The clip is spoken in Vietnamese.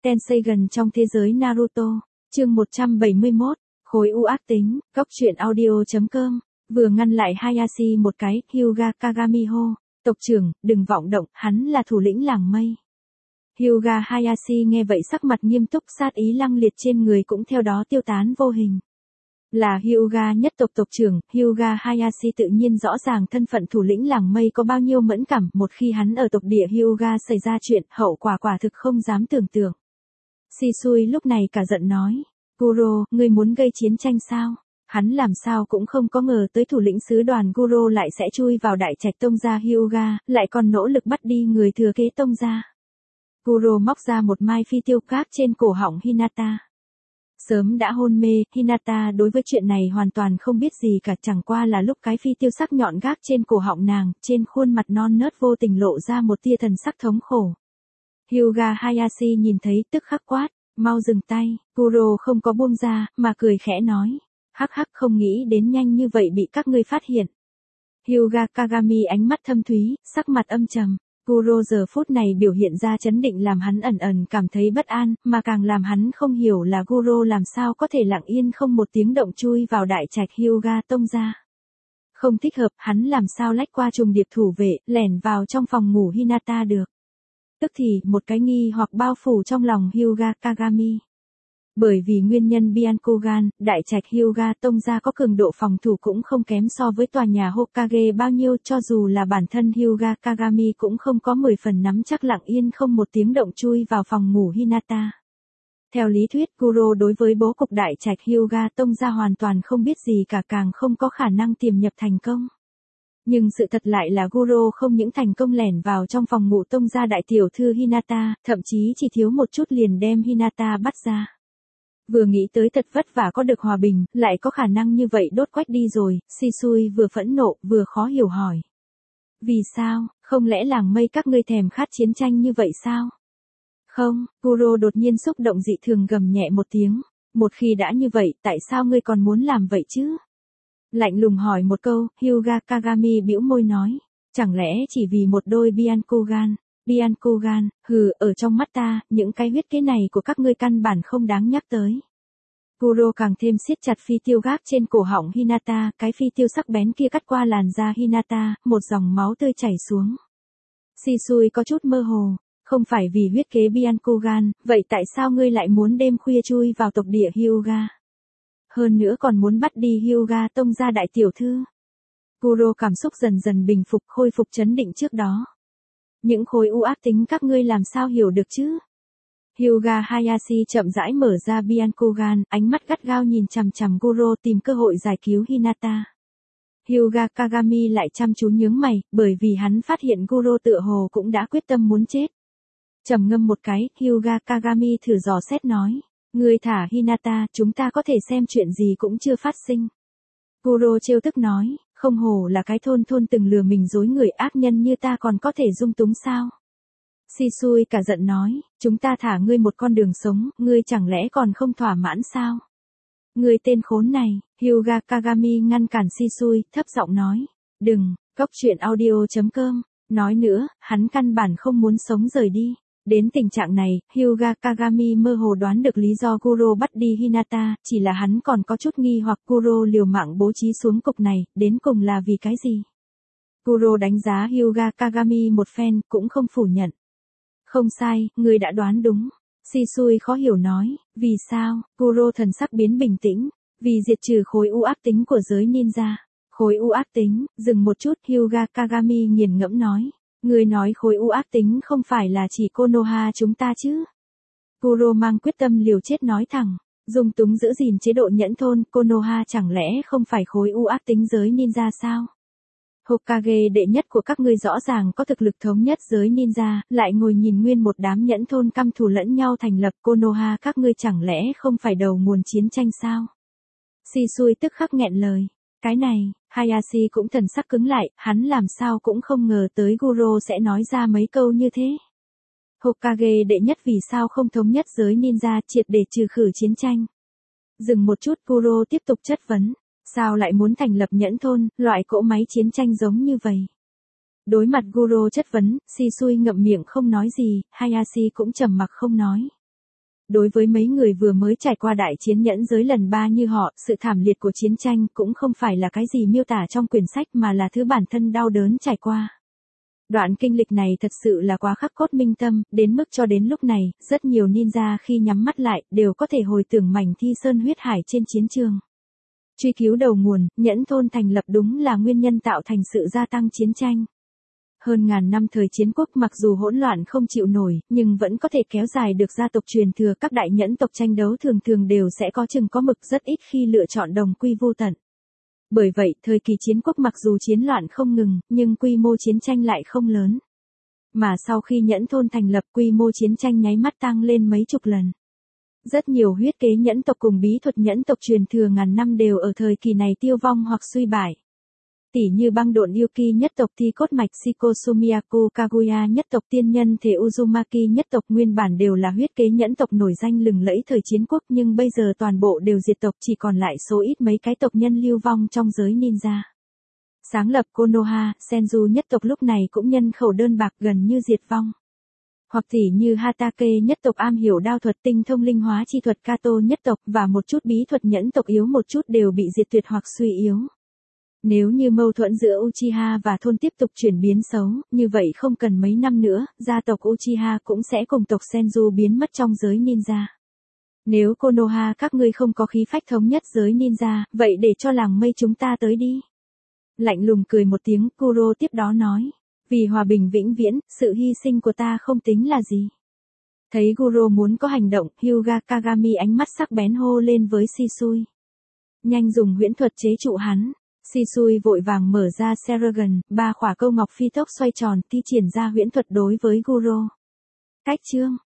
Tenseigan trong thế giới Naruto, chương 171, khối u ác tính, góc truyện audio.com, vừa ngăn lại Hayashi một cái, Hyuga Kagamiho, tộc trưởng, đừng vọng động, hắn là thủ lĩnh làng mây. Hyuga Hayashi nghe vậy sắc mặt nghiêm túc, sát ý lăng liệt trên người cũng theo đó tiêu tán vô hình. Là Hyuga nhất tộc tộc trưởng, Hyuga Hayashi tự nhiên rõ ràng thân phận thủ lĩnh làng mây có bao nhiêu mẫn cảm, một khi hắn ở tộc địa Hyuga xảy ra chuyện, hậu quả quả thực không dám tưởng tượng. Shisui lúc này cả giận nói, Guro, ngươi muốn gây chiến tranh sao? Hắn làm sao cũng không có ngờ tới thủ lĩnh sứ đoàn Guro lại sẽ chui vào đại trạch tông gia Hyuga, lại còn nỗ lực bắt đi người thừa kế tông gia. Guro móc ra một mai phi tiêu gác trên cổ họng Hinata. Sớm đã hôn mê, Hinata đối với chuyện này hoàn toàn không biết gì cả, chẳng qua là lúc cái phi tiêu sắc nhọn gác trên cổ họng nàng, trên khuôn mặt non nớt vô tình lộ ra một tia thần sắc thống khổ. Hyuga Hayashi nhìn thấy tức khắc quát, mau dừng tay, Guro không có buông ra, mà cười khẽ nói, hắc hắc không nghĩ đến nhanh như vậy bị các ngươi phát hiện. Hyuga Kagami ánh mắt thâm thúy, sắc mặt âm trầm. Guro giờ phút này biểu hiện ra chấn định làm hắn ẩn ẩn cảm thấy bất an, mà càng làm hắn không hiểu là Guro làm sao có thể lặng yên không một tiếng động chui vào đại trạch Hyuga tông gia. Không thích hợp, hắn làm sao lách qua trùng điệp thủ vệ, lẻn vào trong phòng ngủ Hinata được. Tức thì, một cái nghi hoặc bao phủ trong lòng Hyuga Kagami. Bởi vì nguyên nhân Byakugan, đại trạch Hyuga tông gia có cường độ phòng thủ cũng không kém so với tòa nhà Hokage bao nhiêu, cho dù là bản thân Hyuga Kagami cũng không có 10 phần nắm chắc lặng yên không một tiếng động chui vào phòng ngủ Hinata. Theo lý thuyết, Guro đối với bố cục đại trạch Hyuga tông gia hoàn toàn không biết gì cả, càng không có khả năng tiềm nhập thành công. Nhưng sự thật lại là Guro không những thành công lẻn vào trong phòng ngủ tông gia đại tiểu thư Hinata, thậm chí chỉ thiếu một chút liền đem Hinata bắt ra. Vừa nghĩ tới thật vất vả có được hòa bình, lại có khả năng như vậy đốt quách đi rồi, Shisui vừa phẫn nộ, vừa khó hiểu hỏi. Vì sao, không lẽ làng mây các ngươi thèm khát chiến tranh như vậy sao? Không, Guro đột nhiên xúc động dị thường gầm nhẹ một tiếng, một khi đã như vậy, tại sao ngươi còn muốn làm vậy chứ? Lạnh lùng hỏi một câu, Hyuga Kagami bĩu môi nói, chẳng lẽ chỉ vì một đôi Byakugan? Byakugan, hừ, ở trong mắt ta, những cái huyết kế này của các ngươi căn bản không đáng nhắc tới. Guro càng thêm siết chặt phi tiêu gác trên cổ họng Hinata, cái phi tiêu sắc bén kia cắt qua làn da Hinata, một dòng máu tươi chảy xuống. Shisui có chút mơ hồ, không phải vì huyết kế Byakugan, vậy tại sao ngươi lại muốn đêm khuya chui vào tộc địa Hyuga? Hơn nữa còn muốn bắt đi Hyuga tông gia đại tiểu thư. Guro cảm xúc dần dần bình phục, khôi phục chấn định trước đó. Những khối u ác tính các ngươi làm sao hiểu được chứ? Hyuga Hayashi chậm rãi mở ra Byakugan, ánh mắt gắt gao nhìn chằm chằm Guro tìm cơ hội giải cứu Hinata. Hyuga Kagami lại chăm chú nhướng mày, bởi vì hắn phát hiện Guro tựa hồ cũng đã quyết tâm muốn chết. Trầm ngâm một cái, Hyuga Kagami thử dò xét nói, ngươi thả Hinata, chúng ta có thể xem chuyện gì cũng chưa phát sinh. Guro trêu tức nói, không hổ là cái thôn từng lừa mình dối người, ác nhân như ta còn có thể dung túng sao? Shisui cả giận nói, chúng ta thả ngươi một con đường sống, ngươi chẳng lẽ còn không thỏa mãn sao? Ngươi tên khốn này, Hyuga Kagami ngăn cản Shisui, thấp giọng nói, đừng, góc truyện audio.com, nói nữa, hắn căn bản không muốn sống rời đi. Đến tình trạng này, Hyuga Kagami mơ hồ đoán được lý do Guro bắt đi Hinata, chỉ là hắn còn có chút nghi hoặc Guro liều mạng bố trí xuống cục này, đến cùng là vì cái gì? Guro đánh giá Hyuga Kagami một phen, cũng không phủ nhận. Không sai, ngươi đã đoán đúng. Shisui khó hiểu nói, vì sao? Guro thần sắc biến bình tĩnh, vì diệt trừ khối u ác tính của giới ninja. Khối u ác tính, dừng một chút, Hyuga Kagami nghiền ngẫm nói. Người nói khối u ác tính không phải là chỉ Konoha chúng ta chứ? Guro mang quyết tâm liều chết nói thẳng, dung túng giữ gìn chế độ nhẫn thôn, Konoha chẳng lẽ không phải khối u ác tính giới ninja sao? Hokage đệ nhất của các ngươi rõ ràng có thực lực thống nhất giới ninja, lại ngồi nhìn nguyên một đám nhẫn thôn căm thù lẫn nhau thành lập, Konoha các ngươi chẳng lẽ không phải đầu nguồn chiến tranh sao? Shisui tức khắc nghẹn lời. Cái này, Hayashi cũng thần sắc cứng lại, hắn làm sao cũng không ngờ tới Guro sẽ nói ra mấy câu như thế. Hokage đệ nhất vì sao không thống nhất giới ninja triệt để trừ khử chiến tranh? Dừng một chút, Guro tiếp tục chất vấn, sao lại muốn thành lập nhẫn thôn, loại cỗ máy chiến tranh giống như vậy? Đối mặt Guro chất vấn, Shisui ngậm miệng không nói gì, Hayashi cũng trầm mặc không nói. đối với mấy người vừa mới trải qua đại chiến nhẫn giới lần 3 như họ, sự thảm liệt của chiến tranh cũng không phải là cái gì miêu tả trong quyển sách mà là thứ bản thân đau đớn trải qua. Đoạn kinh lịch này thật sự là quá khắc cốt minh tâm, đến mức cho đến lúc này, rất nhiều ninja khi nhắm mắt lại, đều có thể hồi tưởng mảnh thi sơn huyết hải trên chiến trường. Truy cứu đầu nguồn, nhẫn thôn thành lập đúng là nguyên nhân tạo thành sự gia tăng chiến tranh. Hơn ngàn năm thời chiến quốc mặc dù hỗn loạn không chịu nổi, nhưng vẫn có thể kéo dài được gia tộc truyền thừa. Các đại nhẫn tộc tranh đấu thường thường đều sẽ có chừng có mực, rất ít khi lựa chọn đồng quy vô tận. Bởi vậy, thời kỳ chiến quốc mặc dù chiến loạn không ngừng, nhưng quy mô chiến tranh lại không lớn. Mà sau khi nhẫn thôn thành lập, quy mô chiến tranh nháy mắt tăng lên mấy chục lần. Rất nhiều huyết kế nhẫn tộc cùng bí thuật nhẫn tộc truyền thừa ngàn năm đều ở thời kỳ này tiêu vong hoặc suy bại. Tỉ như băng độn Yuki nhất tộc, Thi cốt mạch Shiko Sumiyaku Kaguya nhất tộc, tiên nhân thể Uzumaki nhất tộc nguyên bản đều là huyết kế nhẫn tộc nổi danh lừng lẫy thời chiến quốc, nhưng bây giờ toàn bộ đều diệt tộc, chỉ còn lại số ít mấy cái tộc nhân lưu vong trong giới ninja. Sáng lập Konoha, Senju nhất tộc lúc này cũng nhân khẩu đơn bạc gần như diệt vong. Hoặc tỉ như Hatake nhất tộc am hiểu đao thuật, tinh thông linh hóa chi thuật, Kato nhất tộc và một chút bí thuật nhẫn tộc yếu một chút đều bị diệt tuyệt hoặc suy yếu. Nếu như mâu thuẫn giữa Uchiha và thôn tiếp tục chuyển biến xấu, như vậy không cần mấy năm nữa, gia tộc Uchiha cũng sẽ cùng tộc Senju biến mất trong giới ninja. Nếu Konoha các ngươi không có khí phách thống nhất giới ninja, vậy để cho làng mây chúng ta tới đi. Lạnh lùng cười một tiếng, Kuro tiếp đó nói. Vì hòa bình vĩnh viễn, sự hy sinh của ta không tính là gì. Thấy Kuro muốn có hành động, Hyuga Kagami ánh mắt sắc bén hô lên với Shisui. Nhanh dùng huyễn thuật chế trụ hắn. Shisui vội vàng mở ra Seragon, 3 khỏa câu ngọc phi tốc xoay tròn, thi triển ra huyễn thuật đối với Kuro. Cách chương